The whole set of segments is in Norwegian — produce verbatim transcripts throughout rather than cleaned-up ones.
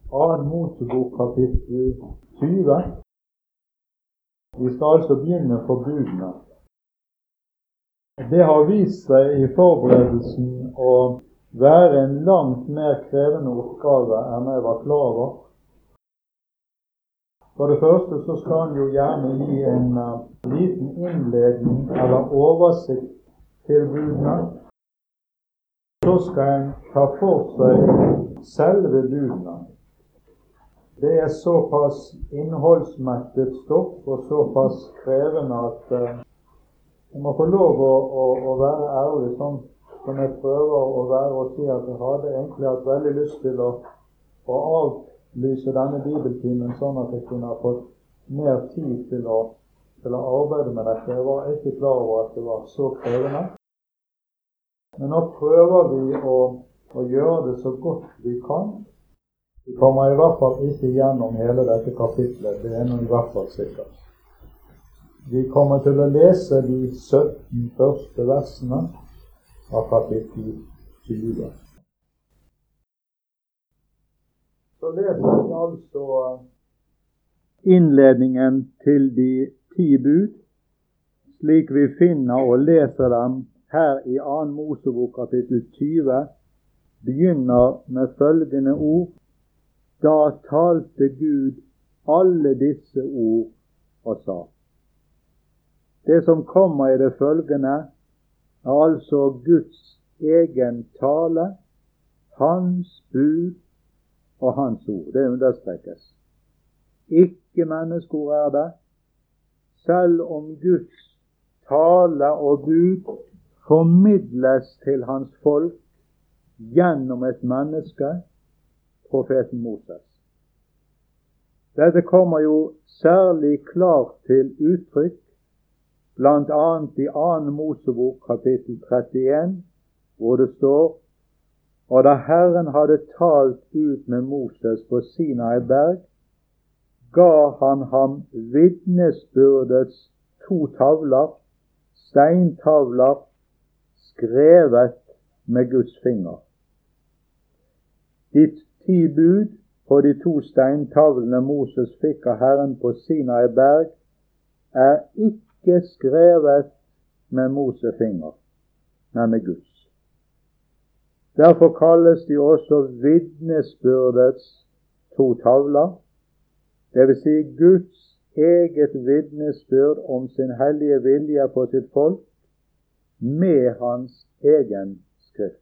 Annen Mosebok kapittel tyve. Vi skal altså begynne på budene. Det har vist seg i forberedelsen å være en langt mer krevende oppgave enn jeg var klar over. For det første så skal han jo gjerne gi en uh, liten innledning eller oversikt til budene. Så skal han ta for seg selve budene. Det er såpass innholdsmettet stoff og såpass krevende at uh, jeg må få lov å, å, å være ærlig, sånn som jeg prøver å være, og si at jeg hadde egentlig hatt veldig lyst til å, å avlyse denne bibeltimen, sånn at jeg kunne ha fått mer tid til å, til å arbeide med dette. Jeg var ikke klar over at det var så krevende. Men nå prøver vi å, å gjøre det så godt vi kan. Vi kommer i hvert fall ikke gjennom hele dette kapitlet, det er noe i hvert fall sikkert. Vi kommer til å lese de sytten første versene av kapittel tyve. Så leser vi altså innledningen til de ti bud, slik vi finner og leser dem her i annen Mosebok kapittel tyve, begynner med følgende ord: Da talte Gud alle disse ord og sa. Det som kommer i det følgende, er altså Guds egen tale, hans bud og hans ord. Det understrekes. Ikke menneskeord er det, selv om Guds tale og bud formidles til hans folk gjennom et menneske, profeten Moses. Dette kommer jo særlig klart til uttrykk blant annet i annen Mosebok kapittel trettien, hvor det står: Og da Herren hadde talt ut med Moses på Sinai berg, ga han ham vitnesbyrdets to tavler, steintavler, skrevet med Guds finger. De ti bud på de to steintavlene Moses fikk av Herren på Sinai berg, er ikke ikke skrevet med Moses finger, men med Guds. Derfor kalles de også vitnesbyrdets to tavler, det vil si Guds eget vitnesbyrd om sin hellige vilje på sitt folk, med hans egen skrift.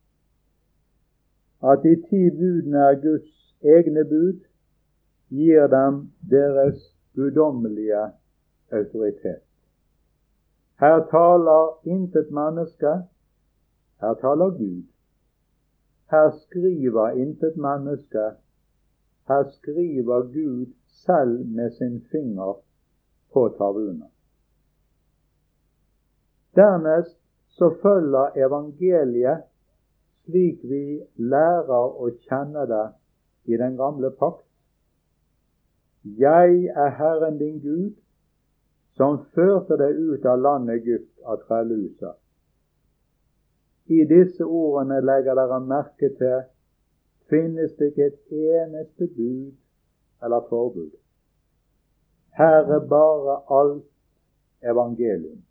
At de ti budene er Guds egne bud, gir dem deres guddommelige autoritet. Her taler intet menneske, her taler Gud. Her skriver intet menneske, her skriver Gud selv med sin finger på tavlene. Dernest så følger evangeliet slik vi lærer å kjenne det i den gamle pakt. Jeg er Herren din Gud, som førte deg ut av landet Egypt av trellhuset. I disse ordene legger dere merke til, finnes det ikke et eneste bud eller forbud. Her er bare alt evangelium.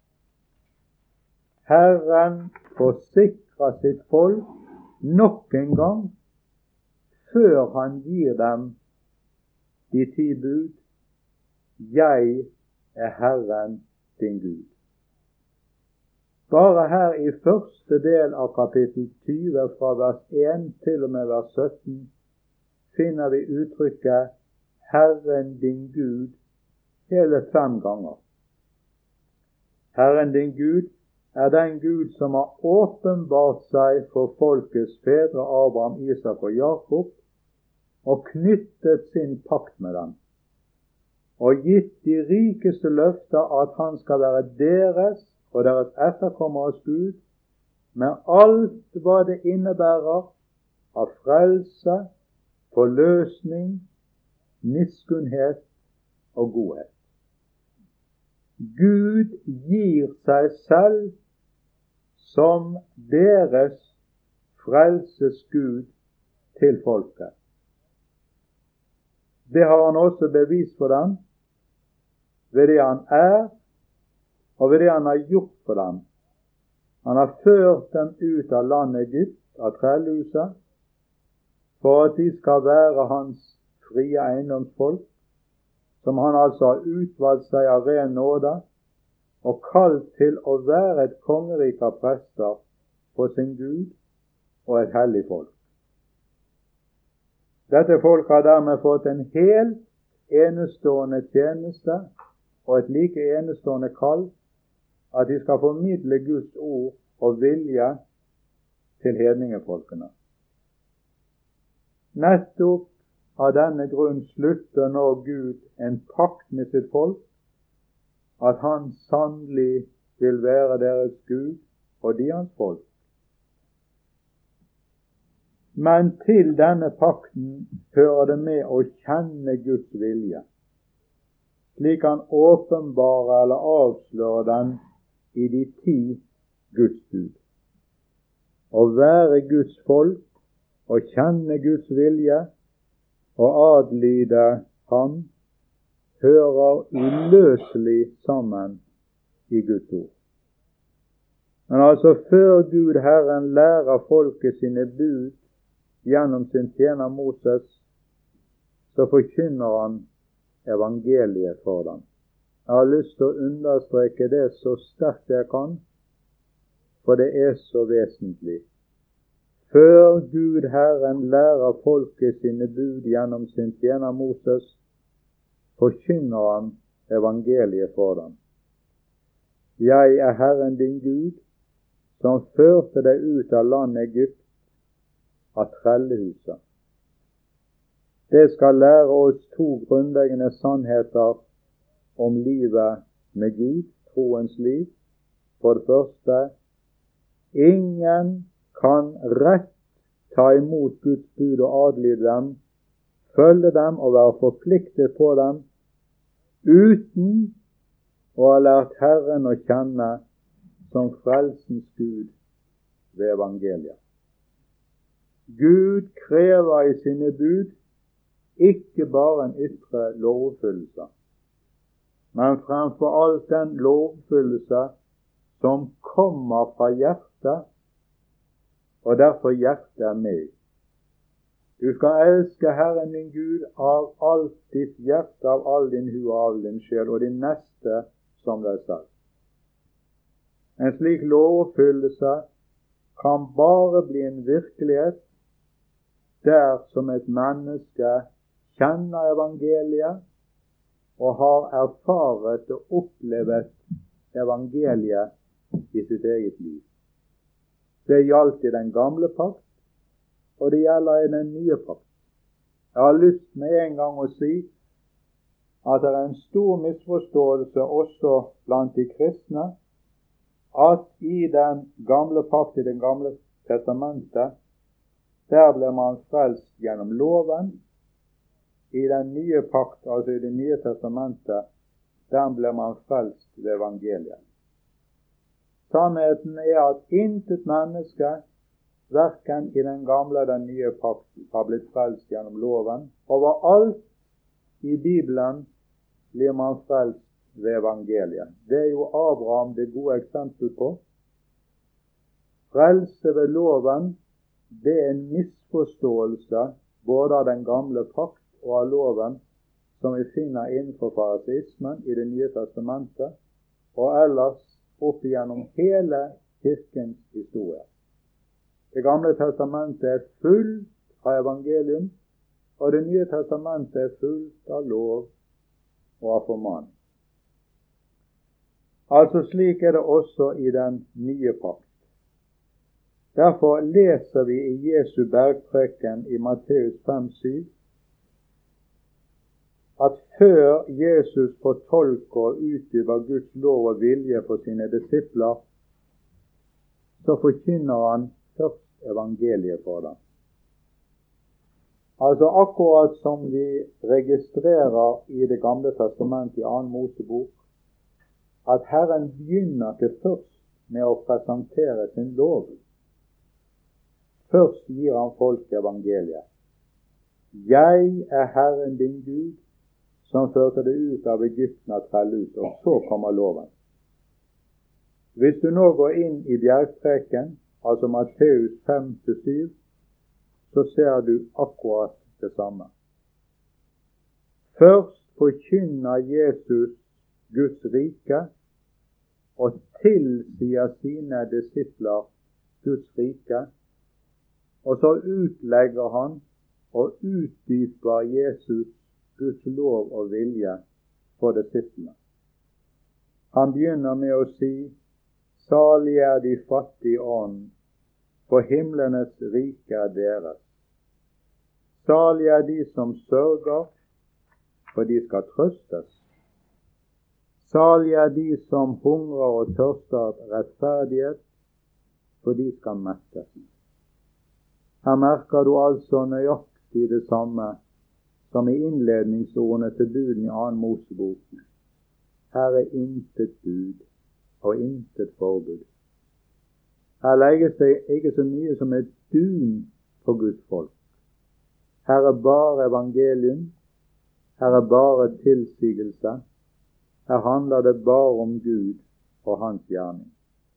Herren forsikrer sitt folk nok en gang, før han gir dem de ti bud: Jeg er Herren din Gud. Bare her i første del av kapittel tyve, fra vers én til og med vers sytten, finner vi uttrykket Herren din Gud hele fem ganger. Herren din Gud er den Gud som har åpenbart seg for folkets fedre Abraham, Isak og Jakob, og knyttet sin pakt med dem, og gitt de rikeste løfter at han skal være deres og deres etterkommeres Gud, med alt hva det innebærer av frelse, forløsning, miskunnhet og godhet. Gud gir seg selv som deres frelses Gud til folket. Det har han også bevis for dem, ved det han er, og ved det han har gjort for dem. Han har ført dem ut av landet Egypt, av trellhuset, for at de skal være hans frie eiendomsfolk, som han altså har utvalgt seg av ren nåde, og kalt til å være et kongerike av prester på sin Gud og et hellig folk. Dette folk har dermed fått en helt enestående tjeneste og et like enestående kall, at de skal formidle Guds ord og vilje til hedningefolkene. Nettopp av denne grunn slutter nå Gud en pakt med sitt folk, at han sannelig vil være deres Gud og de hans folk. Men til denne pakten hører det med å kjenne Guds vilje, slik han åpenbarer eller avslører den i de ti Guds bud. Å være Guds folk og kjenne Guds vilje og adlyde ham hører uløselig sammen i Guds ord. Men altså før Gud Herren lærer folket sine bud gjennom sin tjener Moses, så forkynner han evangeliet for dem. Jeg har lyst til å understreke det så sterkt jeg kan, for det er så vesentlig. Før Gud Herren lærer folket sine bud gjennom sin tjener Moses, forkynner han evangeliet for dem. Jeg er Herren din Gud, som førte deg ut av landet Egypt, av trellehuset. Det skal lære oss to grunnleggende sannheter om livet med Gud, troens liv. For det første, ingen kan rett ta imot Guds bud og adlyde dem, følge dem og være forpliktet på dem, uten å ha lært Herren å kjenne som frelsens Gud ved evangeliet. Gud krever i sine bud ikke bare en ytre lovoppfyllelse, men fremfor alt den lovoppfyllelse som kommer fra hjertet, og derfor hjertet er med. Du skal elske Herren din Gud av alt ditt hjerte, av all din hu og all din sjel, og din neste som deg selv. En slik lovoppfyllelse kan bare bli en virkelighet der som et menneske kjenner evangeliet og har erfaret og opplevet evangeliet i sitt eget liv. Det gjaldt i den gamle pakt, og det gjelder i den nye pakt. Jeg har lyst med en gang å si at det er en stor misforståelse også blant de kristne, at i den gamle pakt, i den gamle testamentet, der ble man frelst gjennom loven. I den nye pakt, altså i det nye testamentet, der ble man frelst ved evangeliet. Sannheten er at intet menneske, hverken i den gamle og den nye pakt, har blitt frelst gjennom loven. Overalt i Bibelen blir man frelst ved evangeliet. Det er jo Abraham det gode eksempel på. Frelse ved loven, det er en misforståelse både av den gamle pakt og av loven, som vi finner innenfor fariseismen i det nye testamentet, og ellers opp igjennom hele kirkens historie. Det gamle testamentet er fullt av evangelium, og det nye testamentet er fullt av lov og av formaning. Altså slik er det også i den nye pakt. Derfor leser vi i Jesu bergpreken i Matteus fem syv at før Jesus fortolker og utdyper Guds lov og vilje for sine disipler, så forkynner han først evangeliet for dem. Altså akkurat som vi registrerer i det gamle testamentet i annen Mosebok, at Herren begynner ikke først med å presentere sin lov. Først gir han folk evangeliet. Jeg er Herren din Gud, som førte deg ut av Egypten av trellhus, og så kommer loven. Hvis du nå går inn i bjergpreken, altså Matteus fem til syv, så ser du akkurat det samme. Først forkynner Jesus Guds rike, og tilsier sine disipler Guds rike, og så utlegger han og utdyper Jesus Guds lov og vilje for disiplene. Han begynner med å si: salig er de fattige i ånd, for himlenes rike er deres. Salig er de som sørger, for de skal trøstes. Salig er de som hungrer og tørster rettferdighet, for de skal mettes. Her merker du altså nøyaktig det samme som i innledningsordene til buden i annen Mosebok. Her er intet bud og intet forbud. Her legges det ikke så mye som et dun på Guds folk. Her er bare evangelium, her er bare tilsigelse, her handler det bare om Gud og hans gjerning.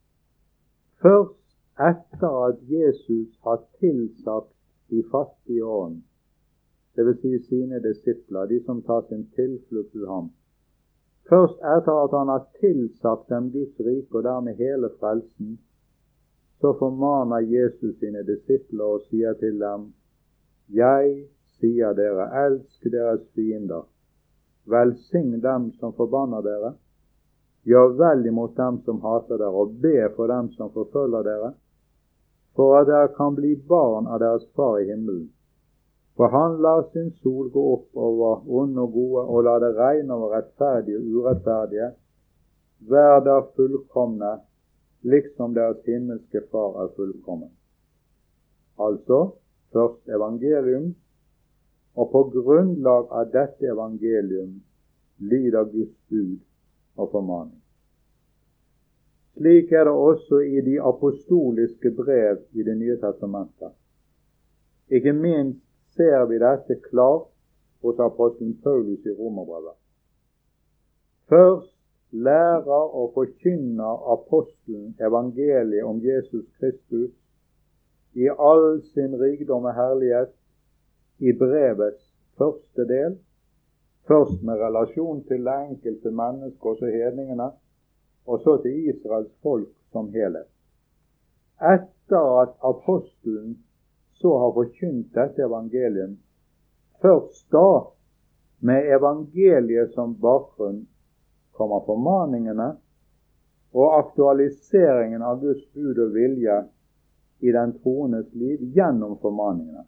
Først etter at Jesus har tilsagt de fattige ånd, det vil si sine disipler, de som tar sin tilflukt til ham, først etter at han har tilsagt dem Guds rike og dermed hele frelsen, så formaner Jesus sine disipler og sier til dem: jeg sier dere, elsk deres fiender, velsign dem som forbanner dere, gjør vel imot dem som hater dere, og be for dem som forfølger dere, for at dere kan bli barn av deres far i himmelen. For han lar sin sol gå opp over onde og gode, og lar det regne over rettferdige og urettferdige, hver dag fullkomne, liksom deres himmelske far er fullkommen. Altså, først evangelium, og på grunnlag av dette evangelium lyder Guds bud og formaning. Slik er det også i de apostoliske brev i Det nye testamentet. Ikke minst ser vi dette klart hos apostelen Paulus i Romerbrevet. Først lærer og forkynner apostelen evangeliet om Jesus Kristus i all sin rikdom og herlighet i brevets første del, først med relasjon til det enkelte menneske, også hedningene, og så til Israels folk som helhet. Etter at apostelen så har forkynt dette evangelium, først da, med evangeliet som bakgrunn, kommer formaningene og aktualiseringen av Guds bud og vilje i den troendes liv gjennom formaningene.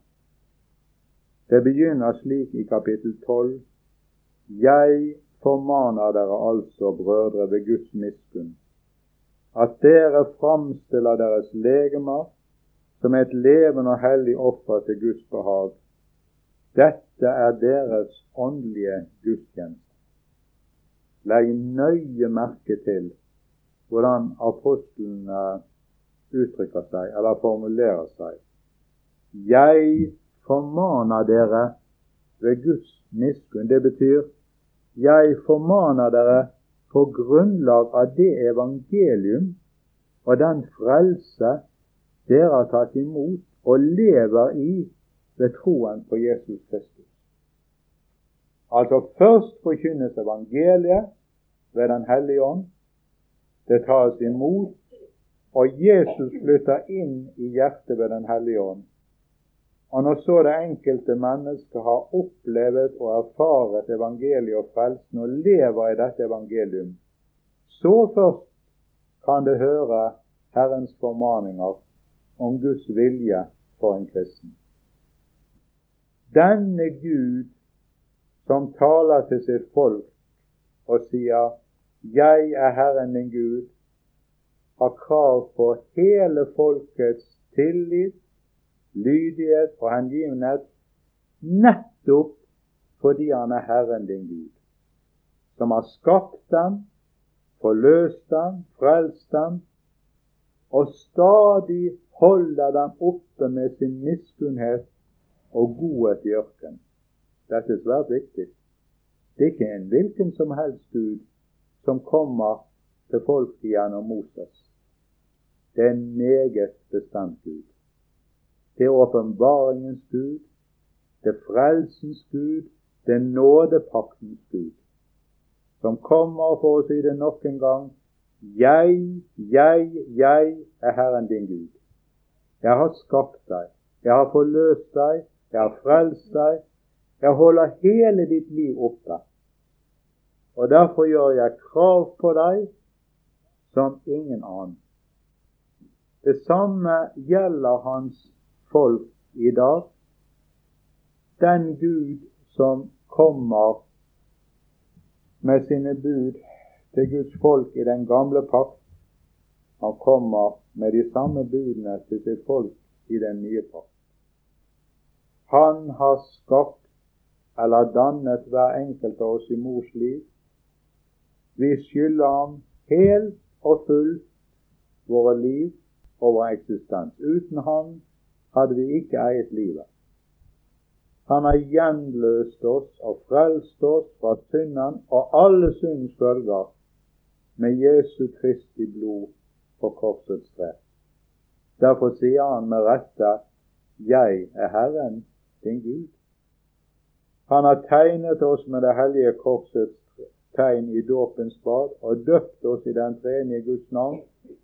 Det begynner slik i kapittel tolv: jeg formaner dere altså, brødre, ved Guds miskunn, at dere framstiller deres legemer som et levende og hellig offer til Guds behag. Dette er deres åndelige gudstjeneste. Legg nøye merke til hvordan apostelen uttrykker seg, eller formulerer seg. Jeg formaner dere ved Guds miskunn. Det betyr, jeg formaner dere på grunnlag av det evangelium og den frelse dere har tatt imot og lever i ved troen på Jesus Kristus. Altså først forkynnes evangeliet ved den hellige ånd, det tas imot, og Jesus flytter inn i hjertet ved den hellige ånd. Og når så det enkelte mennesket har opplevd og erfaret evangeliet og frelsen og lever i dette evangelium, så først kan det høre Herrens formaninger om Guds vilje for en kristen. Denne Gud som taler til sitt folk og sier, jeg er Herren din Gud, har krav på hele folkets tillit, lydighet og hengivenhet, nettopp fordi han er Herren din Gud, som har skapt dem, forløst dem, frelst dem, og stadig holder dem oppe med sin miskunnhet og godhet i ørkenen. Dette er svært viktig. Det er ikke en hvilken som helst Gud som kommer til folk gjennom Moses. Det er en meget bestemt Gud. Det er åpenbaringens Gud, det er frelsens Gud, det er nådepaktens Gud, som kommer, for å si det nok en gang: Jeg, jeg, jeg er Herren din Gud. Jeg har skapt deg, jeg har forløst deg, jeg har frelst deg, jeg holder hele ditt liv oppe. Og derfor gjør jeg krav på deg som ingen annen. Det samme gjelder hans folk i dag. Den Gud som kommer med sine bud til Guds folk i den gamle pakt, han kommer med de samme budene til sitt folk i den nye pakt. Han har skapt eller dannet hver enkelt av oss i mors liv. Vi skylder ham helt og fullt våre liv og vår eksistens. Uten han hadde vi ikke eiet livet. Han har gjenløst oss og frelst oss fra synden og alle syndens følger med Jesu Kristi blod på korsets tre. Derfor sier han med rette: Jeg er Herren din Gud. Han har tegnet oss med det hellige korsets tegn i dåpens bad og døpt oss i den tredje Guds navn,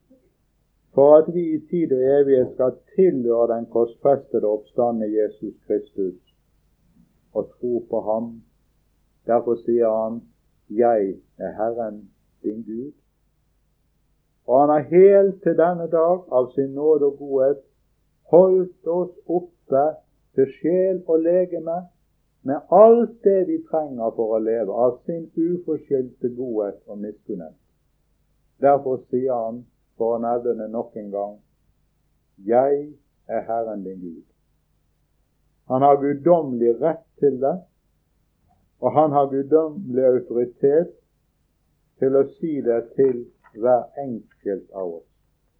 for at vi i tid og evighet skal tilhøre den korsfestede oppstandne Jesus Kristus og tro på ham. Derfor sier han: Jeg er Herren din Gud. Og han har helt til denne dag av sin nåde og godhet holdt oss oppe til sjel og legeme med alt det vi trenger for å leve, av sin uforskyldte godhet og miskunnhet. Derfor sier han, for å nevne det nok en gang: Jeg er Herren din Gud. Han har guddommelig rett til det, og han har guddommelig autoritet til å si det til hver enkelt av oss.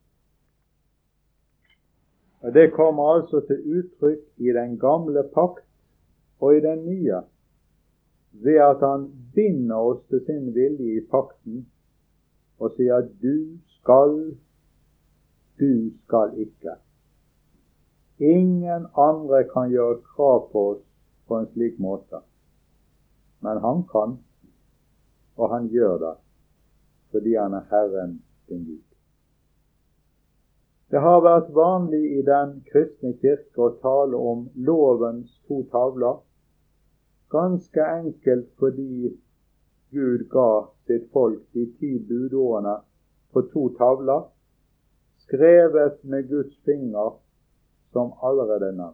Og det kommer altså til uttrykk i den gamle pakt og i den nye, ved at han binder oss til sin vilje i pakten og sier: Du skal, du skal ikke. Ingen andre kan gjøre krav på oss på en slik måte, men han kan, og han gjør det, fordi han er Herren din Gud. Det har vært vanlig i den kristne kirke å tale om lovens to tavler, ganske enkelt fordi Gud ga sitt folk de ti budordene på to tavler, skrevet med Guds finger, som allerede nevnt.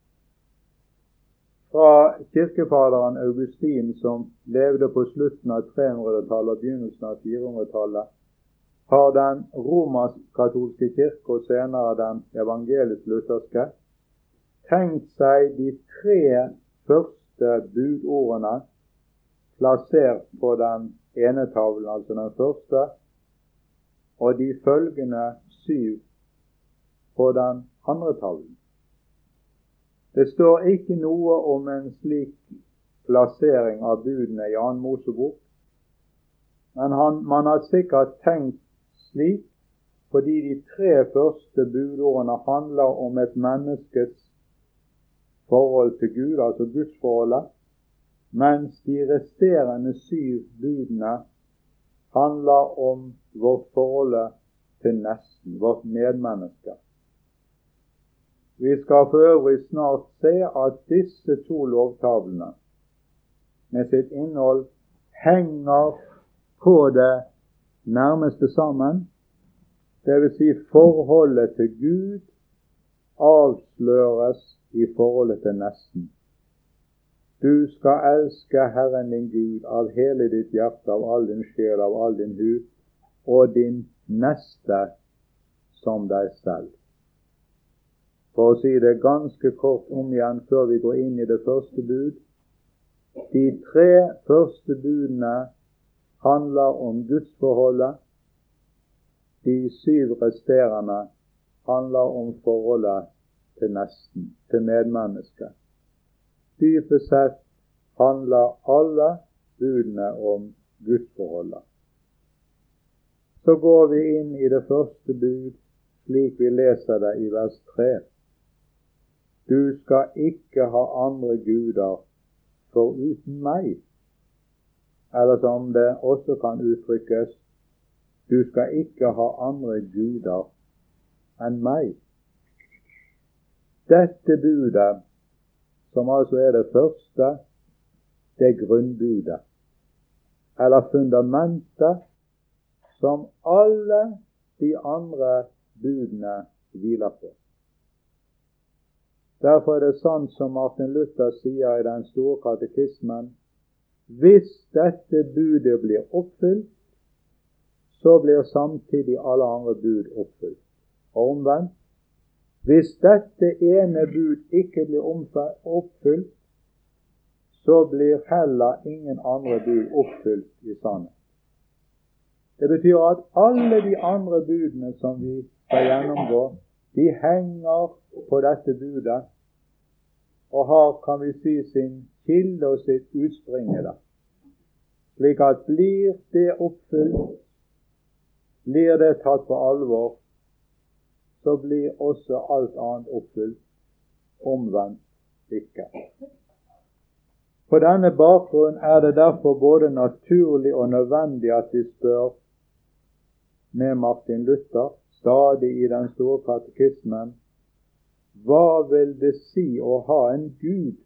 Fra kirkefaderen Augustin, som levde på slutten av trehundretallet og begynnelsen av firehundretallet, har den romersk-katolske kirke og senere den evangelisk-lutherske tenkt seg de tre første budordene plassert på den ene tavlen, altså den første, og de følgende syv på den andre tavlen. Det står ikke noe om en slik plassering av budene i annen Mosebok, men han, man har sikkert tenkt slik fordi de tre første budordene handler om et menneskes forhold til Gud, altså Gudsforholdet, mens de resterende syv budene handler om vårt forhold til nesten, vårt medmenneske. Vi skal for øvrig snart se at disse to lovtavlene med sitt innhold henger på det nærmeste sammen, det vil si forholdet til Gud avsløres i forholdet til nesten. Du skal elske Herren din Gud av hele ditt hjerte, av all din sjel, av all din hud, og din neste som deg selv. For å si det ganske kort om igjen før vi går inn i det første bud: de tre første budene handler om Gudsforholdet, de syv resterende handler om forholdet til nesten, til medmennesket. dypest sett handler alle budene om gudsforholdet. Så går vi inn i det første bud, slik vi leser det i vers tre. Du skal ikke ha andre guder foruten meg. Eller som det også kan uttrykkes, du skal ikke ha andre guder enn meg. Dette budet, som altså er det første, det er grunnbudet, eller fundamentet, som alle de andre budene hviler på. Derfor er det sant som Martin Luther sier i den store katekismen: hvis dette budet blir oppfylt, så blir samtidig alle andre bud oppfylt. Og omvendt, hvis dette ene bud ikke blir oppfylt, så blir heller ingen andre bud oppfylt i sannhet. Det betyr at alle de andre budene som vi skal gjennomgå, de henger på dette budet, og har, kan vi si, sin kilde og sitt utspring i det. Slik at blir det oppfylt, blir det tatt på alvor, så blir også alt annet oppfylt, omvendt ikke. På denne bakgrunn er det derfor både naturlig og nødvendig at vi spør med Martin Luther, stadig i den store katekismen, hva vil det si å ha en Gud?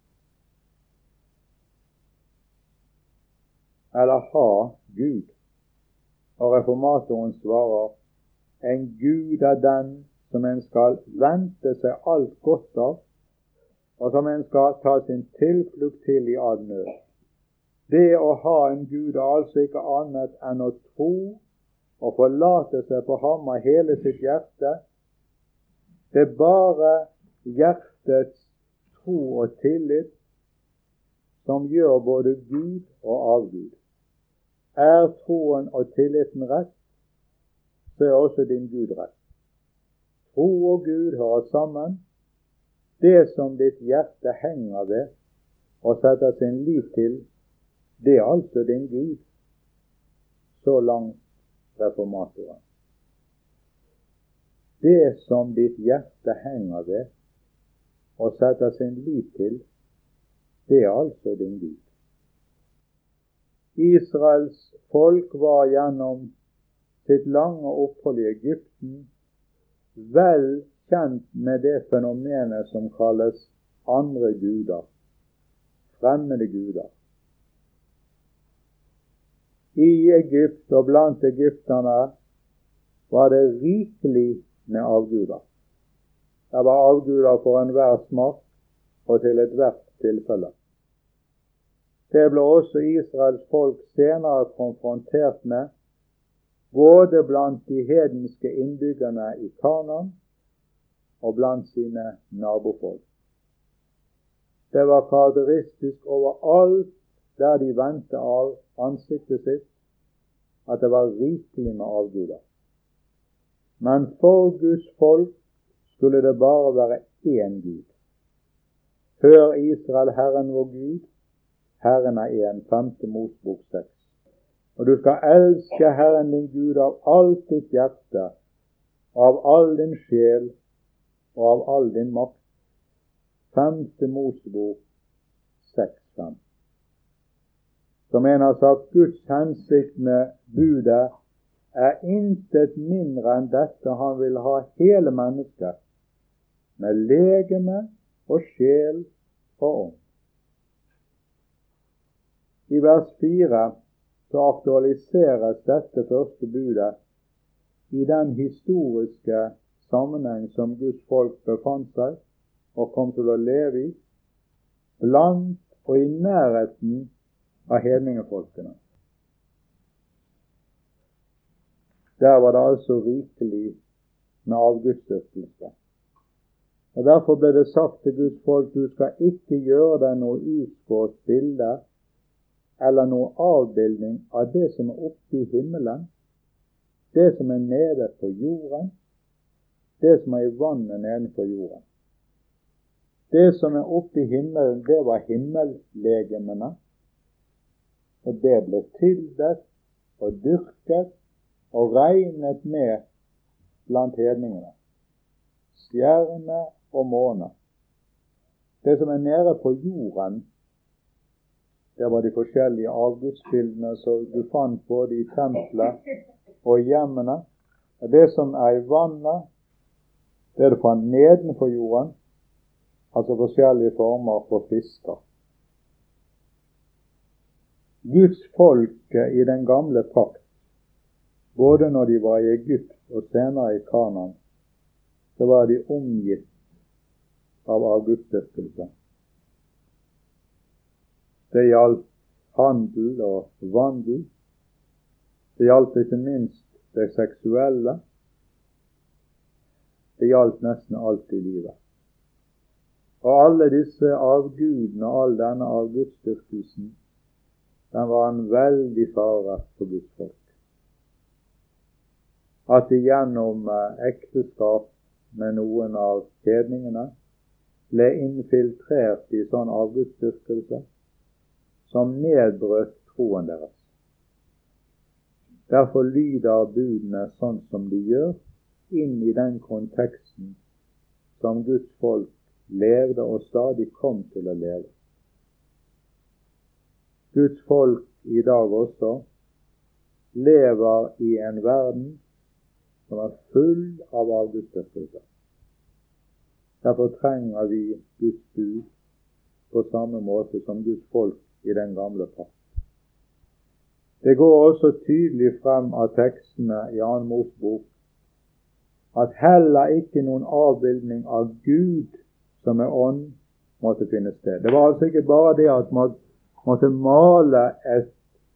Eller ha Gud? Og reformatoren svarer, en Gud er den som en skal vente seg alt godt av, og som en skal ta sin tilflukt til i all nød. Det å ha en Gud er altså ikke annet enn å tro og forlate seg på ham av hele sitt hjerte. Det er bare hjertets tro og tillit som gjør både Gud og avgud. Er troen og tilliten rett, så er også din Gud rett. Tro og Gud hører sammen. Det som ditt hjerte henger ved og setter sin lit til, det er altså din Gud. Så langt reformatoren. Det som ditt hjerte henger ved og setter sin lit til, det er altså din Gud. Israels folk var gjennom sitt lange opphold i Egypten vel kjent med det fenomenet som kalles andre guder, fremmede guder. I Egypt og blant egypterne var det rikelig med avguder. Det var avguder for enhver smak og til ethvert tilfelle. Det ble også Israels folk senere konfrontert med, både blant de hedenske innbyggerne i Kanaan og blant sine nabofolk. Det var karakteristisk overalt der de vendte av ansiktet sitt, at det var rikelig med avguder. Men for Guds folk skulle det bare være én Gud. Hør Israel, Herren vår Gud, Herren er en, femte Mosebok seks. Og du skal elske Herren din Gud av alt ditt hjerte, av all din sjel og av all din makt. femte Mosebok seks fem. Som en har sagt, Guds hensikt med budet er intet mindre enn dette. Han vil ha hele mennesket, med legeme og sjel og ånd. I vers fire så aktualiseres dette første budet i den historiske sammenheng som Guds folk befant seg og kom til å leve i, blant og i nærheten av hedningefolkene. Der var det altså rikelig med avgudsdyrkelse. Og derfor ble det sagt til Guds folk, du skal ikke gjøre deg noe utskåret bilde eller noe avbildning av det som er oppe i himmelen, det som er nede på jorden, det som er i vannet nedenfor jorden. Det som er oppe i himmelen, det var himmellegemene, og det ble tilbedt og dyrket og regnet med blant hedningene. Stjerne og måne. Det som er nede på jorden, det var de forskjellige avgudsbildene som du fant både i tempelet og i hjemmene. Og det som er i vannet, det er det fant nedenfor jorden, altså forskjellige former for fisker. Guds folke i den gamle pakt, både når de var i Egypt og senere i Kanaan, så var de omgitt av avgudsdyrkelse. Det gjaldt handel og vandel. Det gjaldt ikke minst det seksuelle. Det gjaldt nesten alt i livet. Og alle disse avgudene og all denne avgudsdyrkelsen, den var en veldig fare for Guds folk. At de gjennom ekteskap med noen av hedningene ble infiltrert i sånn avgudsdyrkelse som nedbrøt troen deres. Derfor lyder budene sånn som de gjør, inn i den konteksten som Guds folk levde og stadig kom til å leve. Guds folk i dag også lever i en verden som er full av avgudsdyrkelse. Derfor trenger vi Guds bud på samme måte som Guds folk i den gamle pakt. Det går også tydelig frem av tekstene i Annen Mosebok at heller ikke noen avbildning av Gud som er ånd måtte finne sted. Det var altså ikke bare det at man måtte male et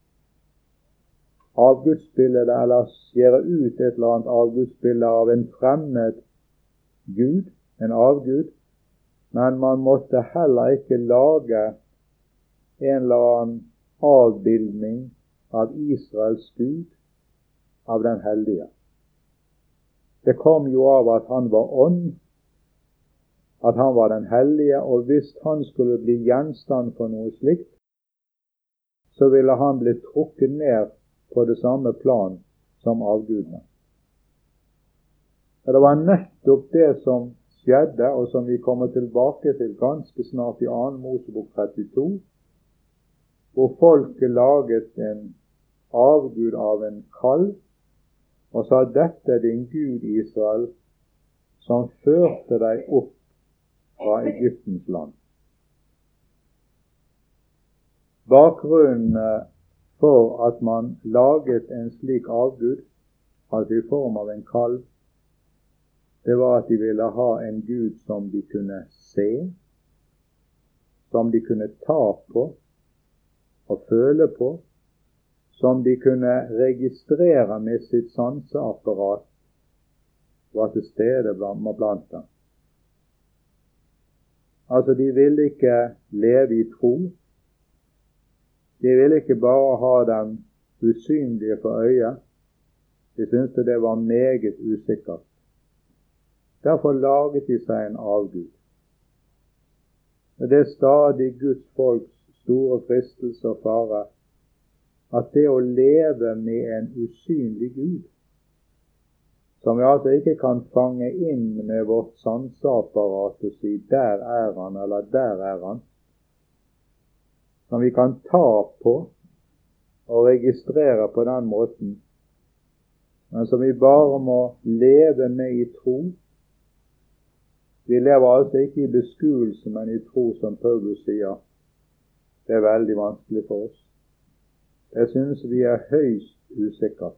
avgudsbilde eller skjære ut et eller annet avgudsbilde av en fremmed Gud, en avgud, men man måtte heller ikke lage en eller annen avbildning av Israels Gud, av den hellige. Det kom jo av at han var ånd, at han var den hellige, og hvis han skulle bli gjenstand for noe slikt, så ville han bli trukket ned på det samme plan som avgudene. Og det var nettopp det som skjedde, og som vi kommer tilbake til ganske snart i Annen Mosebok trettito, hvor folket laget en avgud av en kalv, og sa at dette er din Gud Israel, som førte deg opp fra Egyptens land. Bakgrunnen for at man laget en slik avgud, altså i form av en kalv, det var at de ville ha en Gud som de kunne se, som de kunne ta på og føle på, som de kunne registrere med sitt sanseapparat, var til stede blant, blant dem. Altså, de ville ikke leve i tro. De ville ikke bare ha dem usynlige for øyet. De syntes det var meget usikkert. Derfor laget de seg en avgud. Det er stadig Guds folks store fristelse og fare at det å leve med en usynlig Gud, som vi altså ikke kan fange inn med vårt sanseapparat og si der er han eller der er han, som vi kan ta på og registrere på den måten, men som vi bare må leve med i tro. Vi lever altså ikke i beskuelse, men i tro, som Paulus sier. Det er veldig vanskelig for oss. Jeg synes vi er høyst usikkert.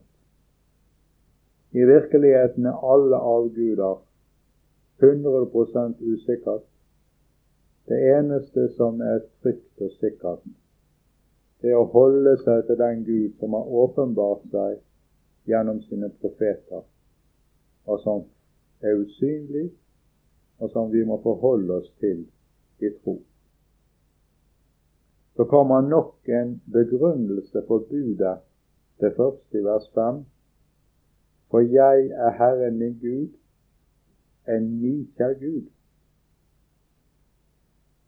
I virkeligheten er alle avguder hundre prosent usikkert. Det eneste som er trygt og sikkert, det er å holde seg til den Gud som har åpenbart seg gjennom sine profeter, og som er usynlig, og som vi må forholde oss til i tro. Så kommer nok en begrunnelse for budet, det første i vers fem. For jeg er Herren din Gud, en nidkjær Gud.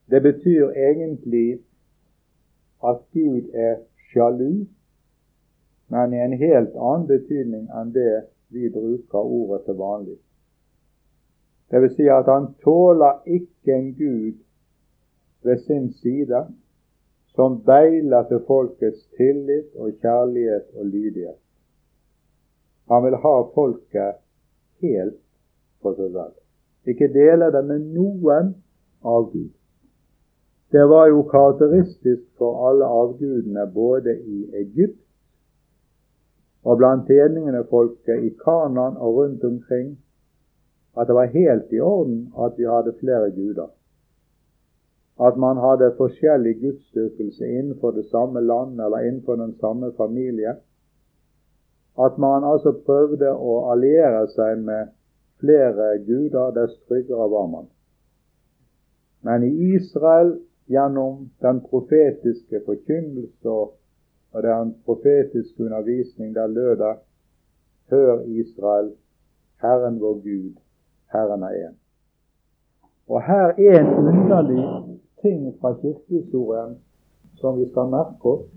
Det betyr egentlig at Gud er sjalu, men i en helt annen betydning enn det vi bruker ordet til vanlig. Det vil si at han tåler ikke en Gud ved sin side som beiler til folkets tillit og kjærlighet og lydighet. Han vil ha folket helt for seg selv. Ikke dele det med noen avgud. Det var jo karakteristisk for alle avgudene både i Egypt og blant hedningefolket i Kanaan og rundt omkring, at det var helt i orden at vi hadde flere guder. At man hadde forskjellig gudsdyrkelse innenfor det samme land eller innenfor den samme familie. At man altså prøvde å alliere seg med flere guder, dess tryggere var man. Men i Israel, gjennom den profetiske forkynnelse og den profetiske undervisning, der lød det: Hør Israel, Herren vår Gud, Herren er en. Og her er en underlig ting fra kirkehistorien som vi skal merke oss.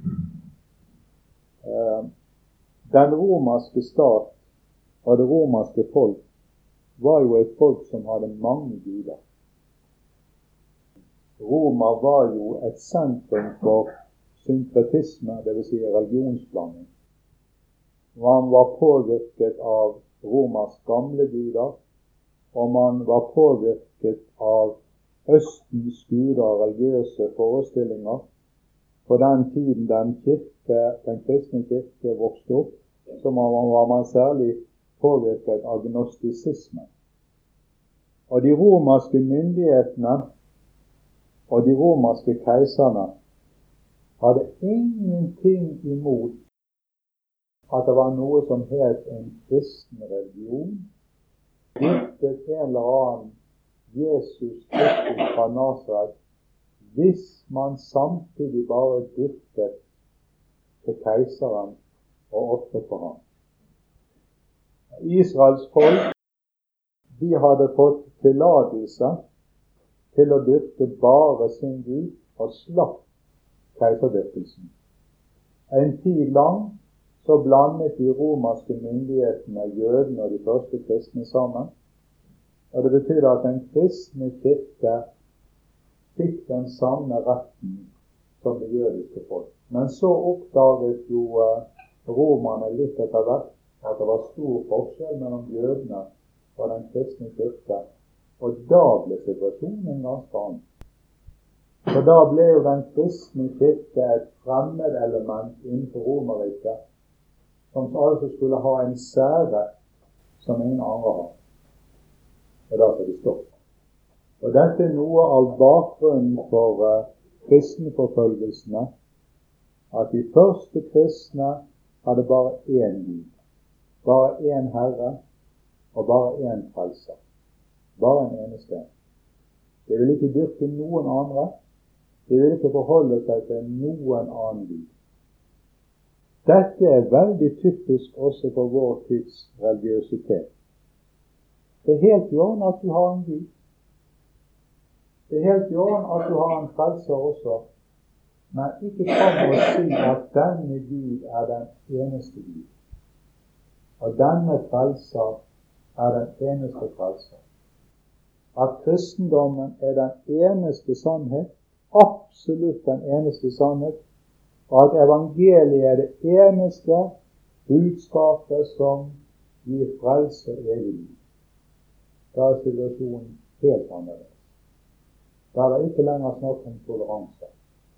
Den romerske stat og det romerske folk var jo et folk som hadde mange guder. Roma var jo et sentrum for synkretisme, det vil si religionsblanding. Man var påvirket av Romas gamle guder, og man var påvirket av Østens guder og religiøse forestillinger. På den tiden den kirke, den kristne kirke vokste opp, så var man særlig påvirket av gnostisisme. Og de romerske myndighetene og de romerske keiserne hadde ingenting imot at det var noe som het en kristen religion, dyrket en eller annen Jesus Kristus fra Nasaret, hvis man samtidig bare dyrket til keiseren og ofret for ham. Israels folk, de hadde fått tillatelse til å dyrke bare sin Gud og slapp keiserdyrkelsen. En tid lang så blandet de romerske myndighetene jødene og de første kristne sammen, og det betyr at den kristne kirke fikk den samme retten som det jødiske folk. Men så oppdaget jo romerne litt etter hvert at det var stor forskjell mellom jødene og den kristne kirke, og da ble situasjonen ganske annen. For da ble jo den kristne kirke et fremmedelement innenfor Romerriket, som altså skulle ha en særrett som ingen andre har. Og da skal de stoppe. Og dette er noe av bakgrunnen for uh, kristenforfølgelsene, at de første kristne hadde bare én Gud, bare én Herre og bare én frelser. Bare en eneste. De vil ikke dyrke noen andre. De vil ikke forholde seg til noen annen Gud. Dette er veldig typisk også for vår tids religiøsitet. Det er helt i orden at du har en Gud. Det er helt i orden at du har en frelser også. Men ikke kom å si at denne Gud er den eneste Gud. Og denne frelser er den eneste frelser. At kristendommen er den eneste sannhet, absolutt den eneste sannhet, og at evangeliet er det eneste budskapet som gir frelse og evig liv. Da er situasjonen helt annerledes. Da er det ikke lenger snakk om toleranse.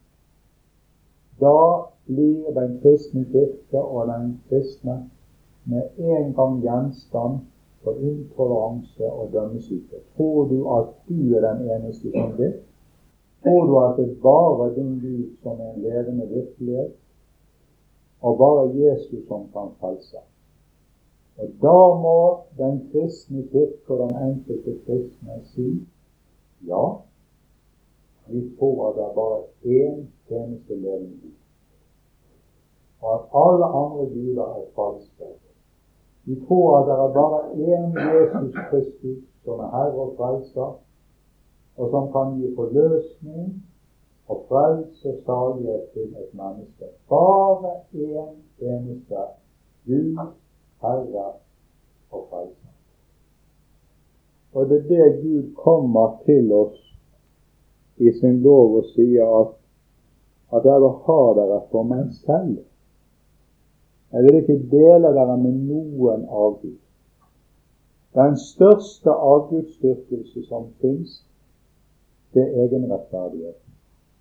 Da blir den kristne kirke og den kristne med en gang gjenstand for intoleranse og dømmesyke. Tror du at du er den eneste som det? Tror du at det er bare din Gud som er en levende virkelighet, og bare Jesus som kan frelse? Og da må den kristne kirke og den enkelte kristne si, ja, vi tror at det er bare én eneste levende Gud, og at alle andre guder er falske. Vi tror at det er bare én Jesus Kristus som er Herre og frelser, og som kan gi forløsning og frelse og salighet til et menneske. Bare en eneste Gud, Herre og Frelser. Og det er det Gud kommer til oss i sin lov og sier at at jeg vil ha dere for meg selv. Jeg vil ikke dele dere med noen avgud. Den største avgudsdyrkelse som finnes, det er egenrettferdigheten.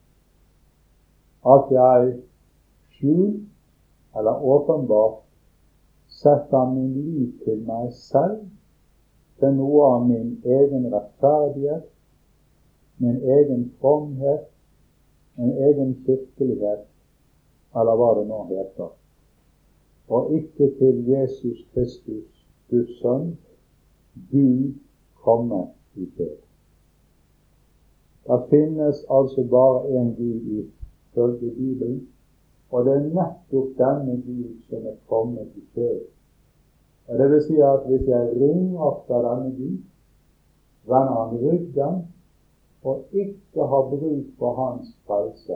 At jeg skjult eller åpenbart setter min lit til meg selv, til noe av min egen rettferdighet, min egen fromhet, min egen kirkelighet, eller hva det nå heter, og ikke til Jesus Kristus, Guds sønn, Gud komme i fred. Det finnes altså bare en Gud i følge Bibelen, og det er nettopp denne Gud som er kommet i fred. Og det vil si at hvis jeg ringer fra denne Gud, vender han ryggen og ikke har bruk for hans frelse,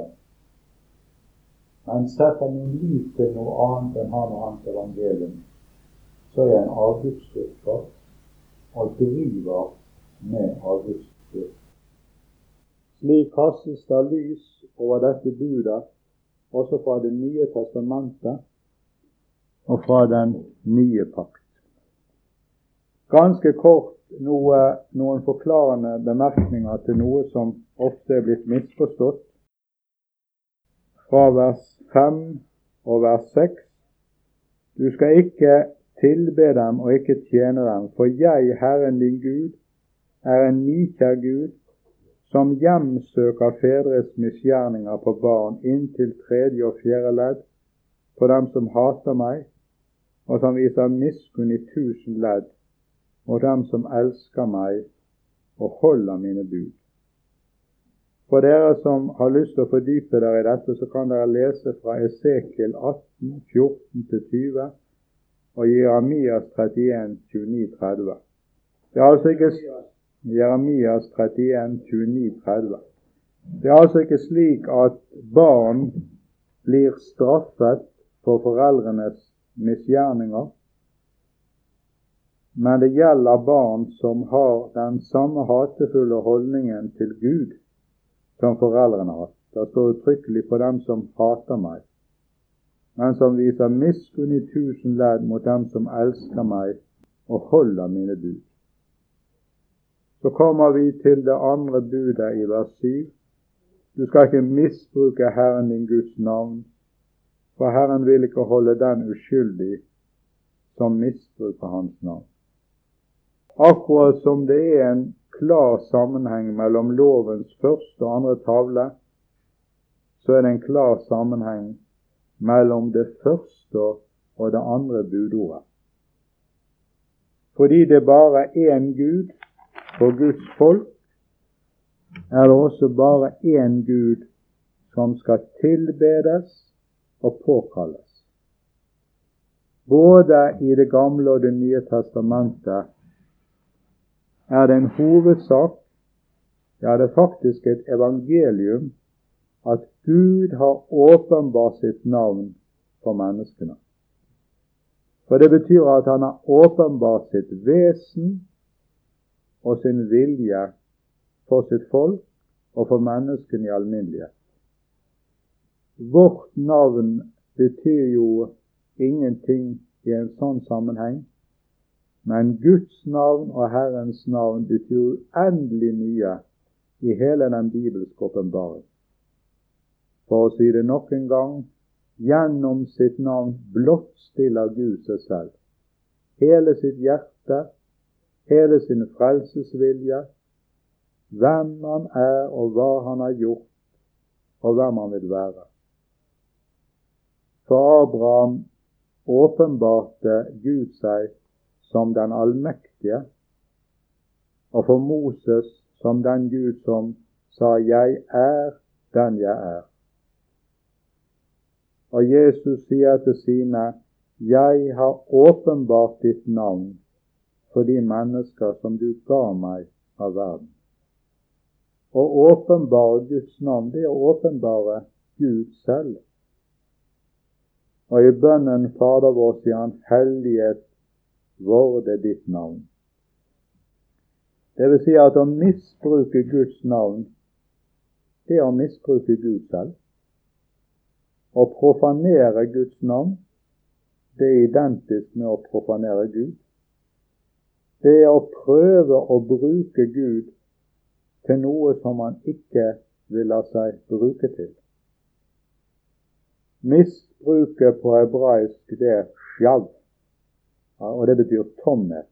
men setter min lit til noe annet enn han og hans evangelium, så er jeg en avgudsdyrker og driver med avgudsdyrk. Slik kastes det lys over dette budet, også fra Det nye testamentet og fra den nye pakt. Ganske kort noe, noen forklarende bemerkninger til noe som ofte er blitt misforstått. Fra vers fem og vers seks. Du skal ikke tilbe dem og ikke tjene dem, for jeg, Herren din Gud, er en nikjær Gud, som hjemsøker fedres misgjerninger på barn inntil tredje og fjerde ledd, på dem som hater meg, og som viser miskunn i tusen ledd, og dem som elsker meg og holder mine bud. For dere som har lyst til å fordype dere i dette, så kan dere lese fra Esekiel atten, fjorten til tyve, og Jeremias trettien, tjueni til tretti. Det er altså ikke Jeremias trettien, tjueni til tretti. Det er altså ikke slik at barn blir straffet for foreldrenes misgjerninger, men det gjelder barn som har den samme hatefulle holdningen til Gud som foreldrene har. Det står uttrykkelig på dem som hater meg, men som viser miskunn i tusen ledd mot dem som elsker meg og holder mine bud. Så kommer vi til det andre budet i vers syv. Du skal ikke misbruke Herren din Guds navn, for Herren vil ikke holde den uskyldig som misbruker hans navn. Akkurat som det er en klar sammenheng mellom lovens første og andre tavle, så er det en klar sammenheng mellom det første og det andre budordet. Fordi det bare er en Gud for Guds folk, er det også bare en Gud som skal tilbedes og påkalles. Både i Det gamle og Det nye testamentet er det en hovedsak, ja, det er faktisk et evangelium, at Gud har åpenbart sitt navn for menneskene. For det betyr at han har åpenbart sitt vesen og sin vilje for sitt folk og for menneskene i alminnelighet. Vårt navn betyr jo ingenting i en sånn sammenheng, men Guds navn og Herrens navn betyr uendelig mye i hele den bibelske åpenbaring. For å si det nok en gang, gjennom sitt navn blottstiller Gud seg selv. Hele sitt hjerte, hele sin frelsesvilje, hvem han er og hva han har gjort, og hvem han vil være. For Abraham åpenbarte Gud seg som den allmektige, og for Moses som den Gud som sa, jeg er den jeg er. Og Jesus sier til sine, jeg har åpenbart ditt navn for de mennesker som du ga meg av verden. Å åpenbare Guds navn, det er å åpenbare Gud selv. Og i bønnen Fader vår sier han, helliget vorde ditt navn. Det vil si at å misbruke Guds navn, det er å misbruke Gud selv. Å profanere Guds navn, det er identisk med å profanere Gud. Det er å prøve å bruke Gud til noe som han ikke vil la seg bruke til. Misbruket på hebraisk, det er sjav, ja, og det betyr tomhet.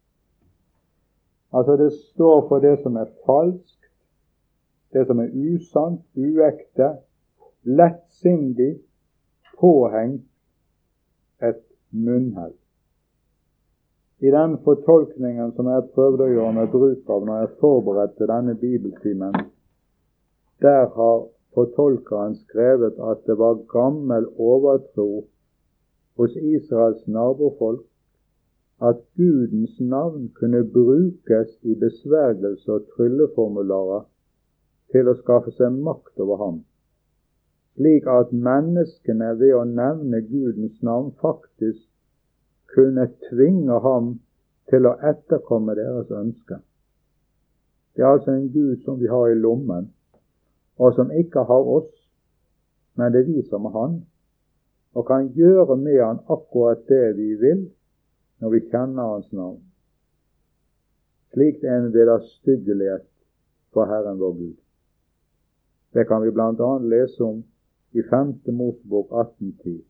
Altså det står for det som er falskt, det som er usant, uekte, lettsindig, påhengt, et munnhell. I den fortolkningen som jeg prøvde å gjøre med bruk av når jeg forberedte denne bibeltimen, der har fortolkeren skrevet at det var gammel overtro hos Israels nabofolk at Gudens navn kunne brukes i besvergelse og trylleformularer til å skaffe seg makt over ham, slik at menneskene ved å nevne Gudens navn faktisk kunne tvinge ham til å etterkomme deres ønsker. Det er altså en Gud som vi har i lommen, og som ikke har oss, men det er vi som har han, og kan gjøre med han akkurat det vi vil når vi kjenner hans navn. Slikt er en vederstyggelighet for Herren vår Gud. Det kan vi blant annet lese om i femte Mosebok atten ti.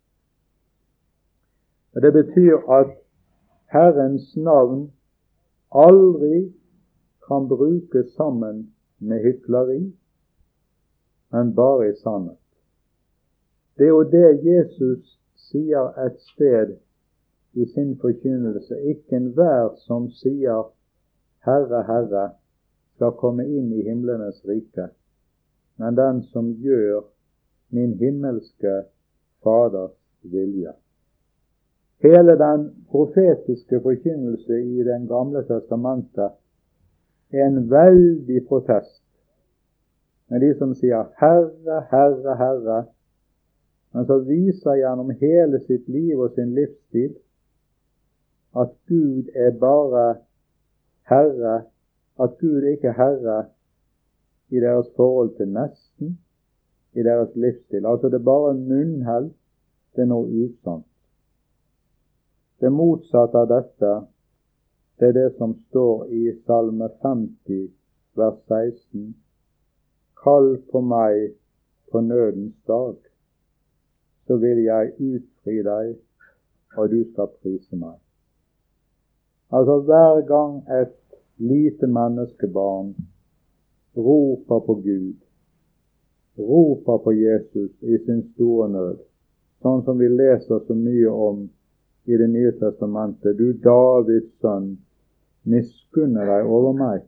Det betyr at Herrens navn aldri kan brukes sammen med hykleri, men bare i sannhet. Det er jo det Jesus sier et sted i sin forkynnelse. Ikke enhver som sier Herre, Herre, skal komme inn i himlenes rike, men den som gjør min himmelske Faders vilje. Hele den profetiske forkynnelse i Den gamle testamentet er en veldig protest med de som sier Herre, Herre, Herre, men så viser gjennom hele sitt liv og sin livsstil at Gud er bare Herre, at Gud ikke er Herre i deres forhold til nesten, i deres livsstil. Altså det er bare munnhell, det er noe usant. Det motsatte av dette, det er det som står i Salme femti, vers seksten. Kall på meg på nødens dag, så vil jeg utfri deg, og du skal prise meg. Altså hver gang et lite menneskebarn roper på Gud, roper på Jesus i sin store nød, sånn som vi leser så mye om i Det nye testamentet, du Davids sønn, miskunne deg over meg,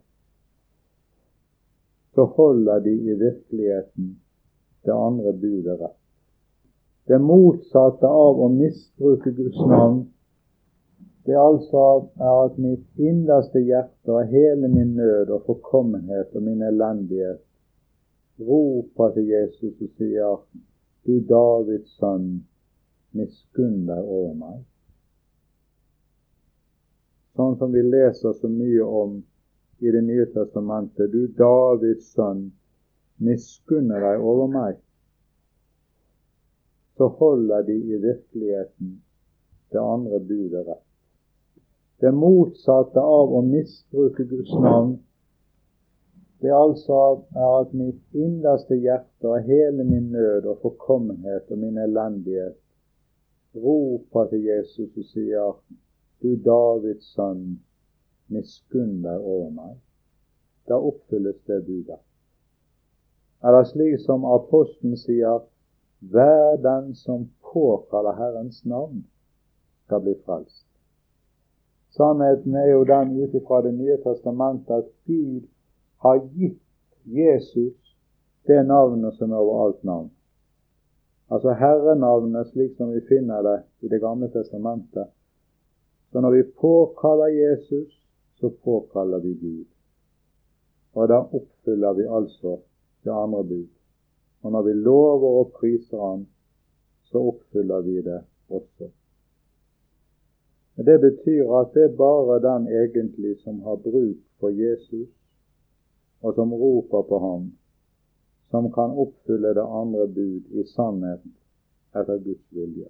så holder de i virkeligheten det andre budet rett. Det motsatte av å misbruke Guds navn, det er altså at mitt innerste hjerte og hele min nød og forkommenhet og min elendighet roper til Jesus og sier, du Davids sønn, miskunn deg over meg. Sånn som vi leser så mye om i Det nye testamentet, du Davids sønn, miskunne deg over meg, så holder de i virkeligheten det andre budet rett. Det motsatte av å misbruke Guds navn, det er altså at mitt innerste hjerte og hele min nød og forkommenhet og min elendighet roper til Jesus og sier, du Davids sønn, miskunn deg over meg. Da oppfylles det budet. Eller slik som apostelen sier, hver den som påkaller Herrens navn skal bli frelst. Sannheten er jo den ut ifra Det nye testamentet at Gud har gitt Jesus det navnet som er over alt navn. Altså Herrenavnet slik som vi finner det i Det gamle testamentet. Så når vi påkaller Jesus, så påkaller vi Gud. og da oppfyller vi altså det andre bud. Og når vi lover og priser Han, så oppfyller vi det også. Det betyr at det er bare den egentlig som har bruk for Jesus, og som roper på Ham, som kan oppfylle det andre bud i sannhet etter Guds vilje.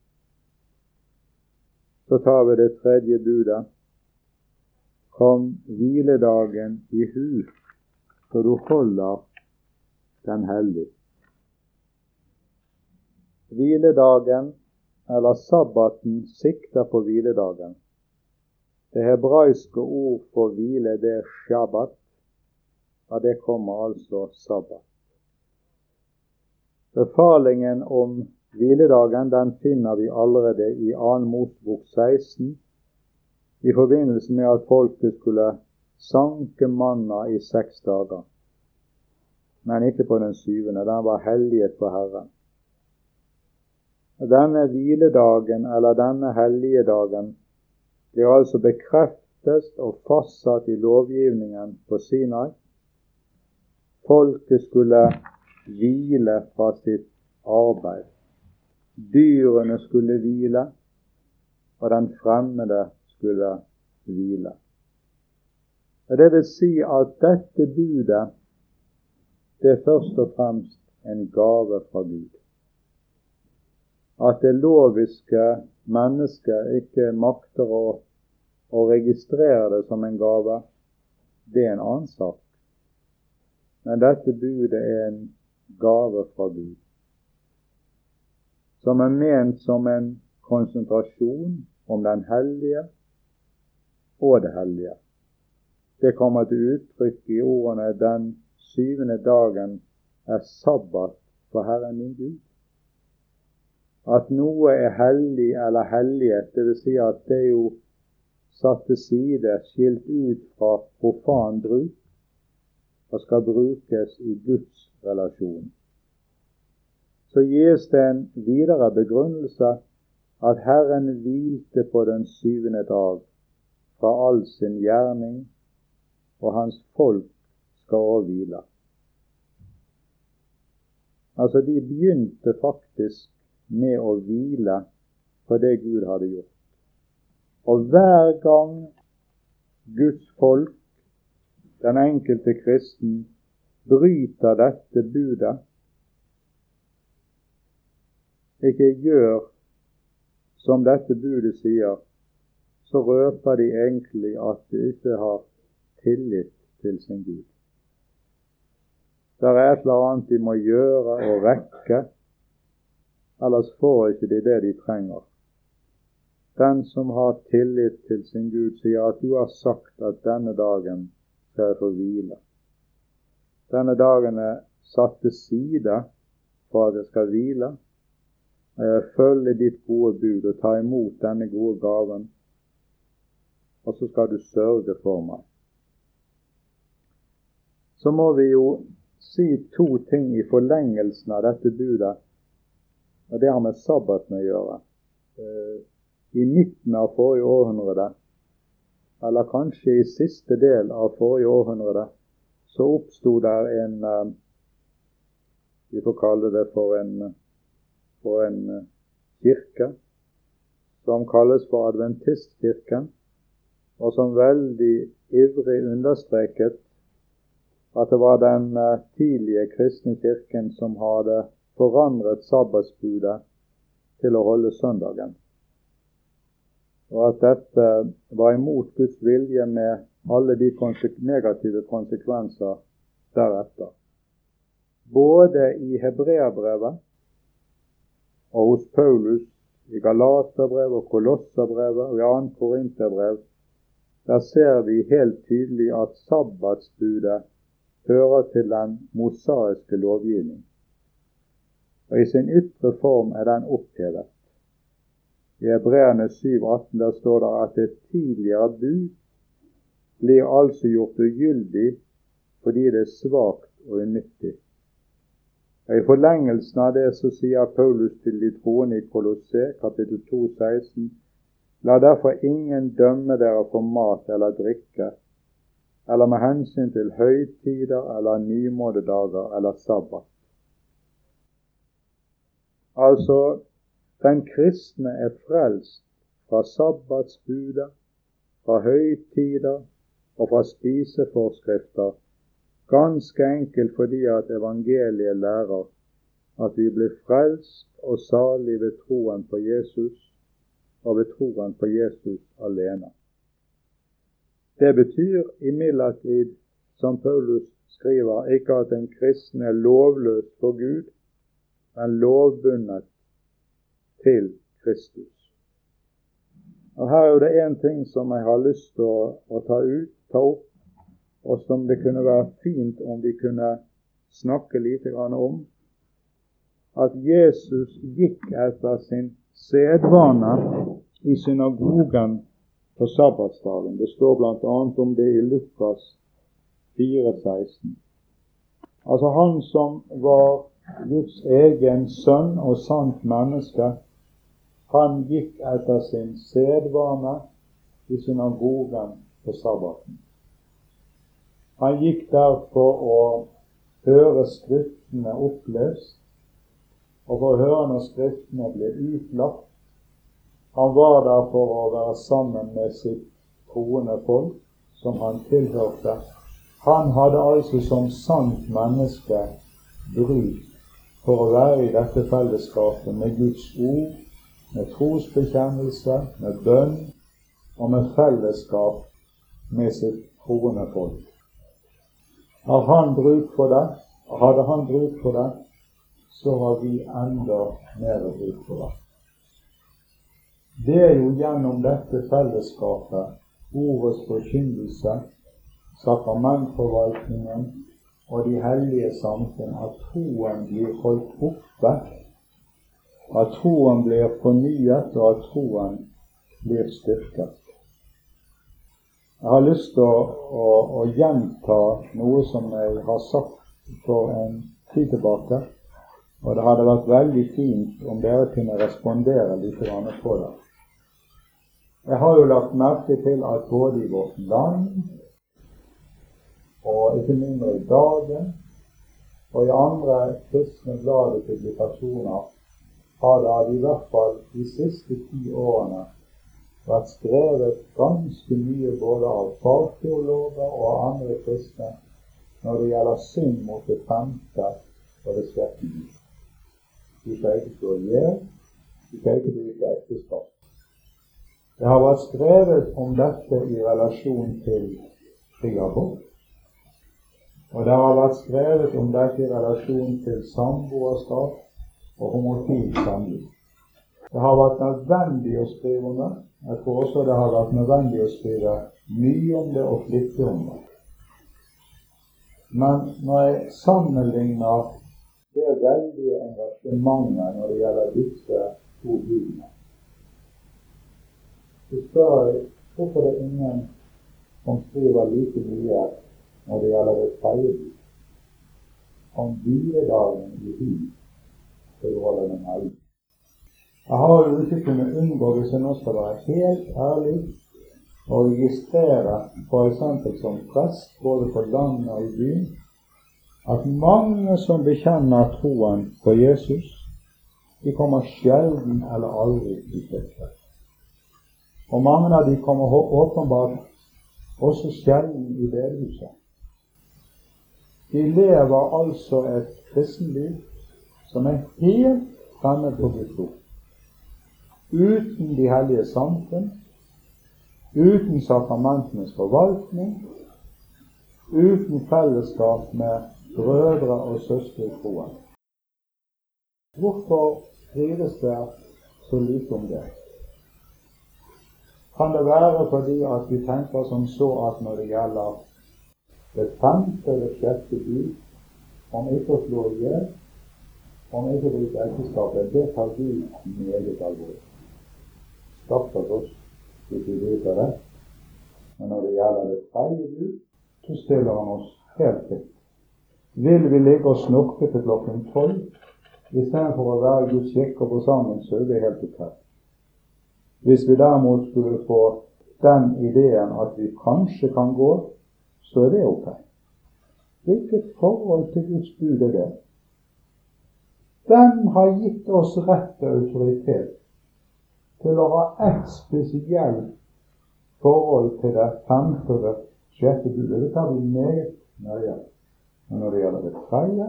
Så tar vi det tredje budet. Kom hviledagen i hu, så du holder den hellig. Hviledagen, eller sabbaten, sikter på hviledagen. Det hebraiske ord for hvile, det er shabbat, og det kommer altså sabbat. Befalingen om hviledagen, den finner vi allerede i Annen Mosebok seksten, i forbindelse med at folket skulle sanke manna i seks dager, men ikke på den syvende. Den var helliget for Herren. Denne hviledagen, eller denne hellige dagen, blir altså bekreftet og fastsatt i lovgivningen på Sinai. Folket skulle hvile fra sitt arbeid. Dyrene skulle hvile, og den fremmede skulle hvile. Og det vil si at dette budet, det er først og fremst en gave fra Gud. At det loviske mennesket ikke makter å, å registrere det som en gave, det er en annen sak. Men dette budet er en gave fra Gud, som er ment som en konsentrasjon om den hellige og det hellige. Det kommer til uttrykk i ordene den syvende dagen er sabbat for Herren din Gud. At noe er hellig eller hellighet, det vil si at det er jo satt til side, skilt ut fra profan bruk, og skal brukes i Guds relasjon. Så gis det en videre begrunnelse at Herren hvilte på den syvende dag fra all sin gjerning, og hans folk skal også hvile. Altså, de begynte faktisk med å hvile på det Gud hadde gjort. Og hver gang Guds folk, den enkelte kristen, bryter dette budet, ikke gjør som dette budet sier, så røper de egentlig at de ikke har tillit til sin Gud. Det er et eller annet de må gjøre og rekke, ellers får ikke de det de trenger. Den som har tillit til sin Gud, sier at du har sagt at denne dagen skal jeg få hvile. Denne dagen er satt til side for at jeg skal hvile, og jeg følger ditt gode bud og ta imot denne gode gaven, og så skal du sørge for meg. Så må vi jo si to ting i forlengelsen av dette budet, og det har med sabbaten å gjøre. I midten av forrige århundre, eller kanskje i siste del av forrige århundre, så oppstod der en, vi får kalle det for en, for en kirke, som kalles for Adventistkirken, og som veldig ivrig understreket at det var den tidlige kristne kirken som hadde forandret sabbatsbudet til å holde søndagen. Og at dette var imot Guds vilje med alle de konsek- negative konsekvenser deretter. Både i Hebreabrevet og hos Paulus, i Galaterbrevet og Kolosserbrevet og i annet Korinterbrev, der ser vi helt tydelig at sabbatsbudet hører til den mosaiske lovgivning. Og i sin ytre form er den opphevet. I Hebreerne syv atten der står det at et tidligere bud blir altså gjort ugyldig fordi det er svagt og unyttig. Og i forlengelsen av det så sier Paulus til de troende i Kolosse, kapittel to seksten, la derfor ingen dømme dere for mat eller drikke, eller med hensyn til høytider eller nymånedager eller sabbat. Altså, den kristne er frelst fra sabbatsbudet, fra høytider og fra spiseforskrifter, ganske enkelt fordi at evangeliet lærer at vi blir frelst og salig ved troen på Jesus, og ved troen på Jesus alene. Det betyr imidlertid, som Paulus skriver, ikke at en kristen er lovløs for Gud, men lovbundet til Kristus. Og her er jo det en ting som jeg har lyst til å, å ta ut, ta opp, og som det kunne være fint om vi kunne snakke litt om, at Jesus gikk etter sin sedvane i synagogen på sabbatsdagen. Det står blant annet om det i Lukas fire seksten. Altså han som var Guds egen sønn og sant menneske, han gikk etter sin sedvane i synagogen på sabbaten. Han gikk der for å høre skriftene opplest, og for å høre når skriftene ble utlagt. Han var der for å være sammen med sitt troende folk, som han tilhørte. Han hadde altså som sant menneske bruk for å være i dette fellesskapet med Guds ord, med trosbekjennelse, med bønn og med fellesskap med sitt troende folk. Har han bruk for det, og hadde han bruk for det, så har vi enda mer bruk for det. Det er jo gjennom dette fellesskapet, ordets forkynnelse, sakramentforvaltningen og de hellige samfunn, at troen blir holdt oppe, at troen blir fornyet, og at troen blir styrket. Jeg har lyst til å, å, å gjenta noe som jeg har sagt for en tid tilbake, og det hadde vært veldig fint om dere kunne respondere litt på det. Jeg har jo lagt merke til at både i vårt land, og ikke mindre i Dagen, og i andre kristne bladepublikasjoner, har det i hvert fall de siste ti årene vært skrevet ganske mye både av fagteologer og andre kristne når det gjelder synd mot det femte og det sjette bud. Du skal ikke slå i hjel, du skal ikke bruke ekteskap. Det har vært skrevet om dette i relasjon til fri abort, og det har vært skrevet om dette i relasjon til samboerskap og homofil samliv. Det har vært nødvendig å skrive om det. Jeg tror også det har vært nødvendig å skrive mye om det og flittig om det. Men når jeg sammenligner det veldige engasjementet når det gjelder disse to budene, så spør jeg hvorfor det er ingen som skriver like mye når det gjelder det tredje bud, om hviledagen i hud for å holde den hellig. Jeg har jo ikke kunnet unngå, hvis jeg nå skal være helt ærlig, å registrere for eksempel som prest, både på landet og i byen, at mange som bekjenner troen på Jesus, de kommer sjelden eller aldri i kirke. Og mange av de kommer åpenbart også sjelden i bedehuset. De lever altså et kristenliv som er helt fremmed på Guds ord. Uten de hellige samfunn, uten sakramentenes forvaltning, uten fellesskap med brødre og søstre i troen. Hvorfor skrives det så lite om det? Kan det være fordi at vi tenker som så at når det gjelder det femte eller sjette bud, om ikke å slå i hjel, om ikke å bruke ekteskapet, det tar Gud meget alvorlig. Stakkars oss hvis vi bruker det. Men når det gjelder det tredje bud, så stiller han oss helt fritt. Vil vi ligge og snorke til klokken tolv, i stedet for å være Guds kirke på sammen, så er det helt ok. Hvis vi derimot skulle få den ideen at vi kanskje kan gå, så er det ok. Hvilket forhold til Guds bud er det? Den har gitt oss rett og autoritet til å ha et spesielt forhold til det femte og det sjette budet. Det tar vi meget nøye. Men når det gjelder det tredje,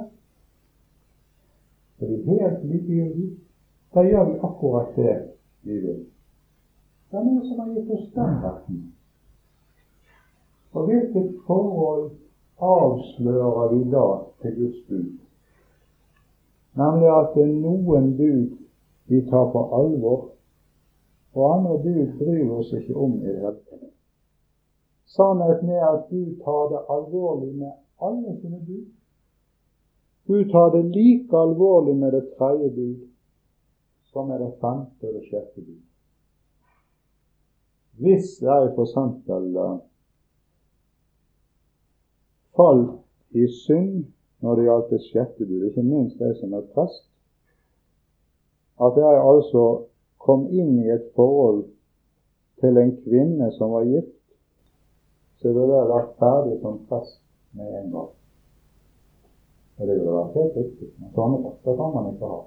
så er vi helt likegyldige. Da gjør vi akkurat det vi vil. Det er noe som har gitt oss den retten. Og hvilket forhold avslører vi da til Guds bud? Nemlig at det er noen bud vi tar på alvor, og andre bud bryr oss ikke om i det hele tatt. Sannheten er at Gud tar det alvorlig med alle sine bud. Gud tar det like alvorlig med det tredje bud som med det femte og det sjette bud. Hvis jeg for eksempel uh, falt i synd når det gjaldt det sjette bud, ikke minst jeg som er prest, at jeg altså kom inn i et forhold til en kvinne som var gift, så ville jeg vært ferdig som prest med en gang. Og det ville vært helt riktig, men sånne fakta kan man ikke ha.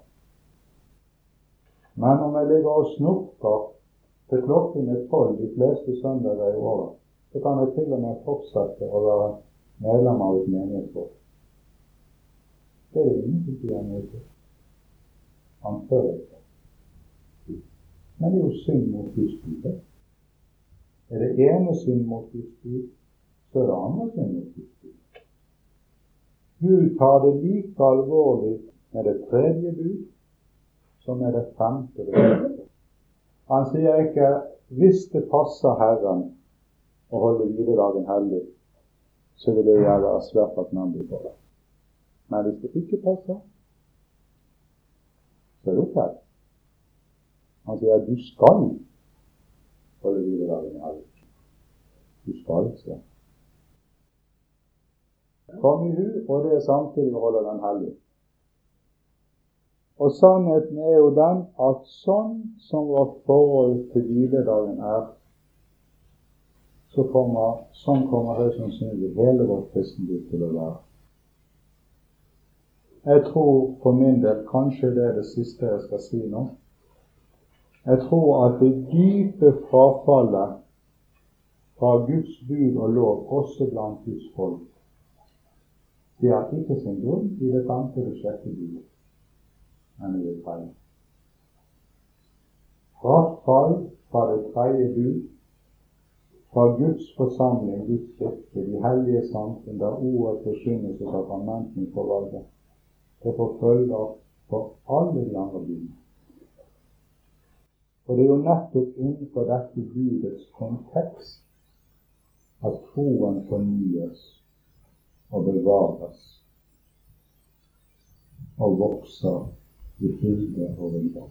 Men om jeg ligger og snorker til klokken er tolv de fleste søndager i året, så kan jeg til og med fortsette å være medlem av et menighetsråd. Det er det ingenting til å gjøre til. Han tør ikke. Men det er jo synd mot Guds bud. Er det ene synd mot Guds bud, så er det andre synd mot Guds bud. Gud tar det like alvorlig med det tredje bud som med det femte bud. Han sier ikke, hvis det passer Herren å holde hviledagen hellig, så vil det være svært takknemlig for det. Men hvis det ikke passer, så er det ok. Han sier at du skal holde hviledagen hellig. Du skal ikke. Kom i hu, og det er samtidig å holde den hellig. Og sannheten er jo den at sånn som vårt forhold til hviledagen er, så kommer, sånn kommer høyst sannsynlig hele vårt kristenliv til å være. Jeg tror for min del, kanskje det er det siste jeg skal si nå, jeg tror at det dype frafallet fra Guds bud og lov, også blant Guds folk, det er ikke sin grunn i det femte og sjette budet, men i det tredje. Frafall fra det tredje bud, fra Guds forsamling, Guds kirke, de hellige samfunn, der ordet forkynnes og sakramenten forvalter, det forfølger for alle de andre budene. Og det er jo nettopp innenfor dette budets kontekst at troen fornyes og bevares og vokser i fylde og videre.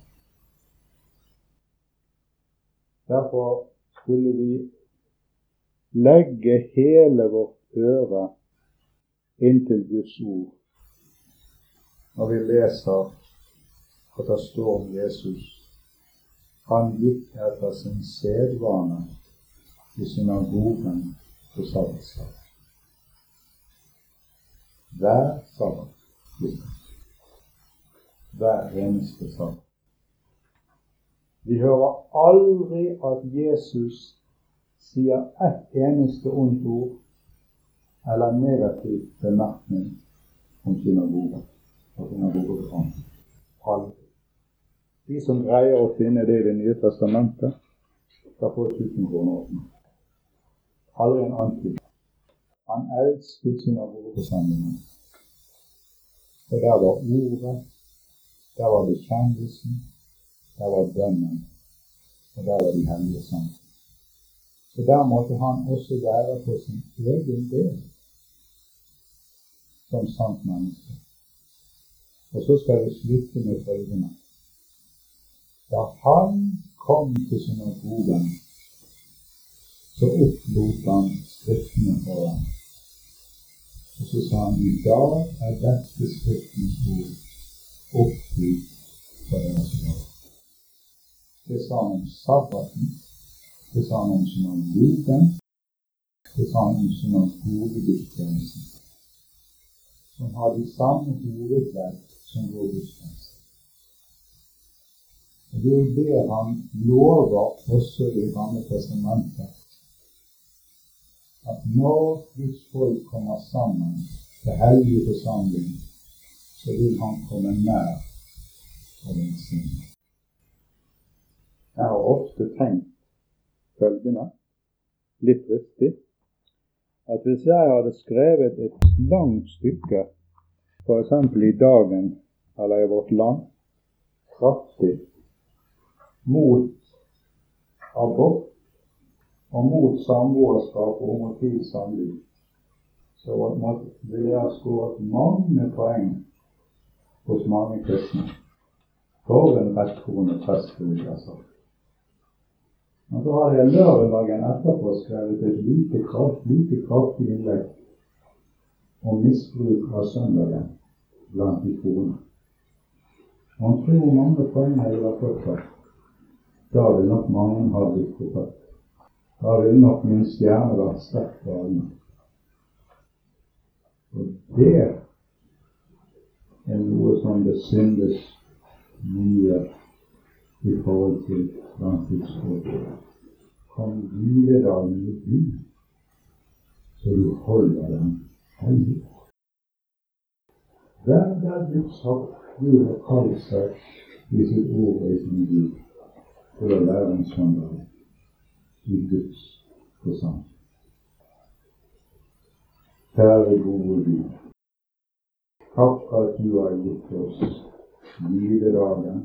Derfor skulle vi legge hele vårt øre inntil Guds ord når vi leser at det står om Jesus. Han gikk etter sin sedvane i synagogen på sabbatsdag. Hver sabbat. Hver eneste sabbat. Vi hører aldri at Jesus sier ett eneste ondt ord eller negativ bemerkning om synagogen og synagogen. Aldri. De som greier å finne det i Det nye testamentet, skal få tusen kroner. Aldri en antydning. Han elsket synagogeforsamlingen. Og der var ordet, der var bekjennelsen, der var bønnen, og der var de hellige samfunn. Så der måtte han også være på sin egen del som sant menneske. Og så skal vi slutte med følgende. Da han kom til synagogen, så opplot han skriftene for ham. Og så sa han, i dag er dette skriftens ord oppfylt for deres dag. Det sa han om sabbaten, det sa han om synagogen, forsamlingen om hovedgudstjenesten, som har de samme hovedverk som vår gudstjeneste. Og det er jo det han lover også i Det gamle testamentet, at når Guds folk kommer sammen til hellige forsamling, så vil han komme nær og velsigne. Jeg har ofte tenkt følgende, litt riktig, at hvis jeg hadde skrevet et langt stykke, for eksempel i Dagen eller i Vårt Land, kraftig mot abort og mot samboerskap og homofil samliv, så ville jeg skåret mange poeng hos mange kristne. For en retttroende prest, vil jeg sagt. Men så har jeg lørdagen etterpå skrevet et like kraftig, like kraftig innlegg om misbruk av søndagen blant de troende. Man tror hvor mange poeng jeg vil ha fått her. Da vil nok mange ha blitt fortatt. Da vil nok min stjerne vært sterkt på alle. Og det er noe som det syndes mye i forhold til blant Guds folk. Kom hviledagen i Gud, så du holder den hellig. Vær der Guds Gud har kalt seg i sitt ord og i sin Gud, for å være en søndag i Guds forsamling. Kjære gode Gud, takk for at du har gitt oss hviledagen,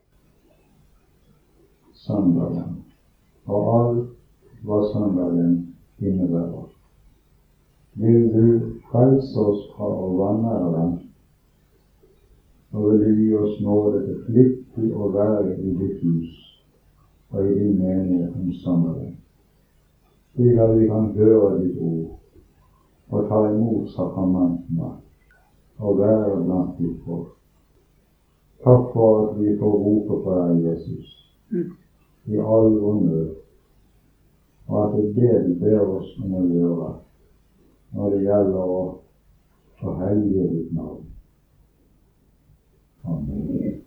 søndagen, og alt hva søndagen innebærer. Vil du frelse oss fra å vanære den, og vil du gi oss nåde til flittig å være i ditt hus og i din menighet om søndagen, slik at vi kan høre ditt ord og ta imot sakramentene og være blant ditt folk. Takk for at vi får rope på deg, Jesus, i all vår nød, og at det er det du ber oss om å gjøre når det gjelder å hellige ditt navn. Amen.